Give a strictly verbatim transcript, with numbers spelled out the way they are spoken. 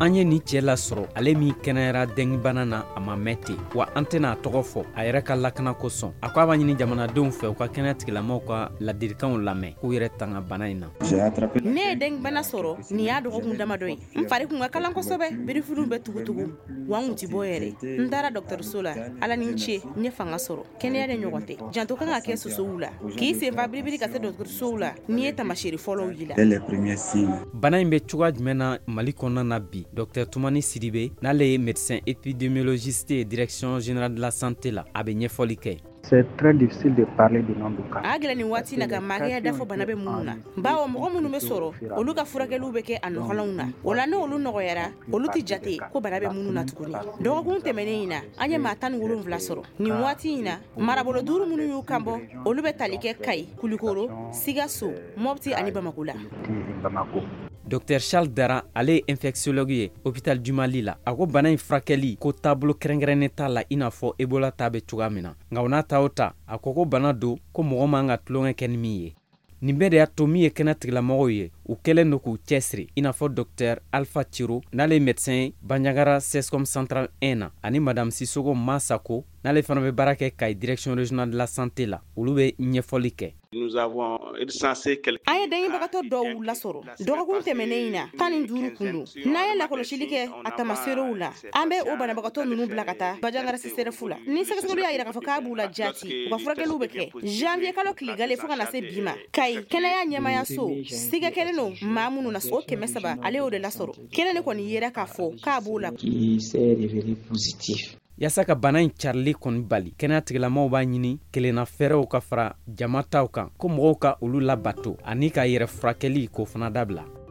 an ye ni cɛ lasɔrɔ ale min kɛnɛyara dengibana na a ma mɛn ten wa an tɛna a tɔgɔ fɔ a yɛrɛ ka lakana kosɔn a ko a b'a ɲini jamanadenw fɛ u ka kɛnɛya tigilamɔgɔw ka ladirikanw lamɛn k'u yɛrɛ tanga bana in na. Ne ye dengibana sɔrɔ nin y'a dɔgɔkun damadɔ ye n fari kun ka kalan kosɛbɛ birifuru bɛ tugutugu wa n kun ti bɔ yɛrɛ n taara dɔgɔtɔrɔso la ala ni n ce n ye fanga sɔrɔ kɛnɛya de ɲɔgɔn tɛ janto kan ka kɛ sosow la k'i senfa biribiri ka se dɔgɔtɔrɔsow la n'i ye tamasiyeri fɔlɔw y'i la. Bana in bɛ cogoya jumɛn na Mali kɔnɔna na bi Dr Toumani Sidibe n'ale ye médecin épidémiologiste et direction générale de la santé la a bɛ ɲɛfɔli kɛ. C'est très difficile de parler de nombre de cas. A gɛlɛn nin waati na ka magɛya dafɔ bana bɛ minnu na bawo mɔgɔ minnu bɛ sɔrɔ olu ka furakɛliw bɛ kɛ a nɔgɔlanw na o la n'olu nɔgɔyara olu tɛ jate ko bana bɛ minnu na tuguni dɔgɔkun tɛmɛnen in na an ye maa tan ni wolonwula sɔrɔ nin waati in na marabolo duuru minnu y'u kanbɔ olu bɛ tali kɛ Kayi Kulikoro Sikaso Mopti ani Bamako la. Dr Charles Dara ale ye infectiologue ye hôpital du Mali la a ko bana in furakɛli ko taabolo kɛrɛnkɛrɛnnen t'a la i n'a fɔ Ebola ta bɛ cogoya min na nka o n'a ta o ta a ko ko bana don ko mɔgɔ man ka tulonkɛ kɛ ni min ye. Nin bɛɛ de y'a to min ye kɛnɛ tigilamɔgɔw ye u kɛlen don k'u cɛsiri i n'a fɔ Dr Alpha Ciro n'ale ye médecin ye Bandiagara C S C O M Central un na ani Madame Sissogo Masako n'ale fana bɛ baara kɛ Kayi direction régionale de la santé la olu bɛ ɲɛfɔli kɛ. Nous avons recensé quelques an ye dengibagatɔ dɔw lasɔrɔ dɔgɔkun tɛmɛnen in na tan ni duuru kun don n'an ye lakɔlɔsili kɛ a tamaseerew la an bɛ o banabagatɔ ninnu bila ka taa Bandiagara C S R F la ni sɛgɛsɛgɛliw y'a yira k'a fɔ k'a b'u la jaati u ka furakɛliw bɛ kɛ janvier kalo kiligale fo ka na se bi ma Kayi kɛnɛya ɲɛmayaso siga kɛlen don maa minnu na o kɛmɛ saba ale y'o de lasɔrɔ kelen de kɔni yera k'a fɔ k'a b'o la. Yasa ka bana in carili kɔni bali kɛnɛya tigilamɔgɔw b'a ɲini kelenna fɛrɛw ka fara jama taw kan ko mɔgɔw ka olu labato ani ka yɛrɛ furakɛli k'o fana dabila.